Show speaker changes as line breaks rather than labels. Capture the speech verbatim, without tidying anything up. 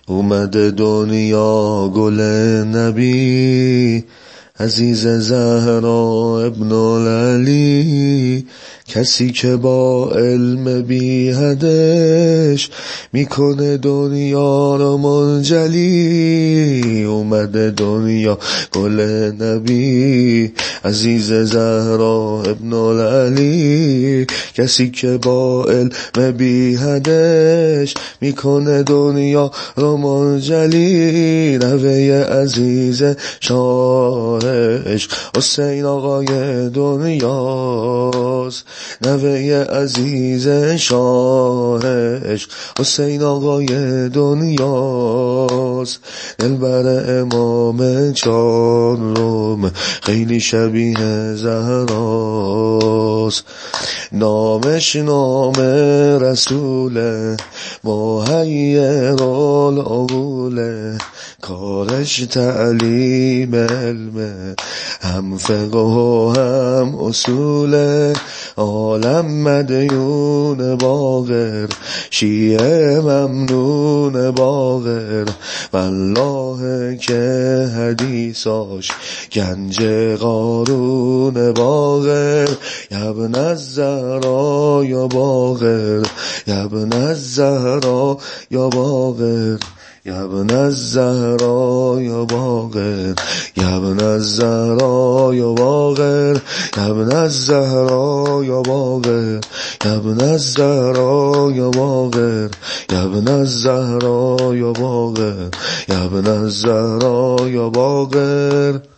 اومده دنیا گل نبی، عزیز زهرا ابن العلی، کسی که با علم بی حدش میکنه دنیا رو منجلی. اومده دنیا گل نبی، عزیز زهرا ابن العلی، کسی که با علم بی حدش میکنه دنیا رو منجلی. نوه عزیز شاه عشق حسین آقای دنیاست، نوه عزیز شاه عشق حسین آقای دنیاست. دلبر امام چهارم خیلی شبیه زهراست، نامش نام رسوله، مهیر العقوله، کارش تعلیم علمه، هم فقه و هم اصوله. عالم مدیون باقر، شیعه ممنون باقر، والله که حدیثاش گنج قارون باقر. یبن الزهرا یا باقر، یبن الزهرا یا باقر، یبن الزهرا یا باقر، یبن الزهرا یا باقر، یبن الزهرا یا باقر، یبن الزهرا یا باقر، یبن الزهرا یا باقر، یبن الزهرا یا باقر.